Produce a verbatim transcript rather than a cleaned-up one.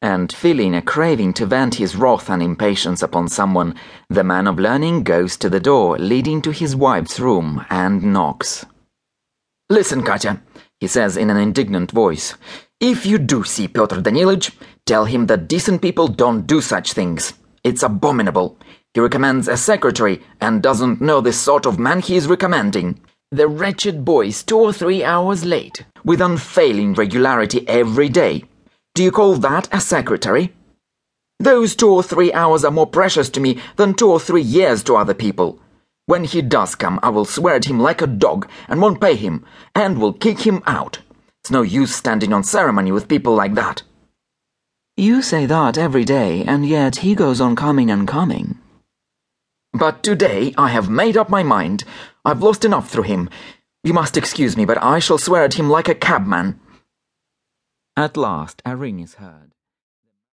And feeling a craving to vent his wrath and impatience upon someone, the man of learning goes to the door leading to his wife's room and knocks. "Listen, Katya," he says in an indignant voice. "If you do see Pyotr Danilych, tell him that decent people don't do such things. It's abominable. He recommends a secretary and doesn't know the sort of man he is recommending. The wretched boy is two or three hours late, with unfailing regularity every day. Do you call that a secretary? Those two or three hours are more precious to me than two or three years to other people. When he does come, I will swear at him like a dog and won't pay him, and will kick him out. It's no use standing on ceremony with people like that." "You say that every day, and yet he goes on coming and coming." "But today I have made up my mind. I've lost enough through him. You must excuse me, but I shall swear at him like a cabman." At last a ring is heard.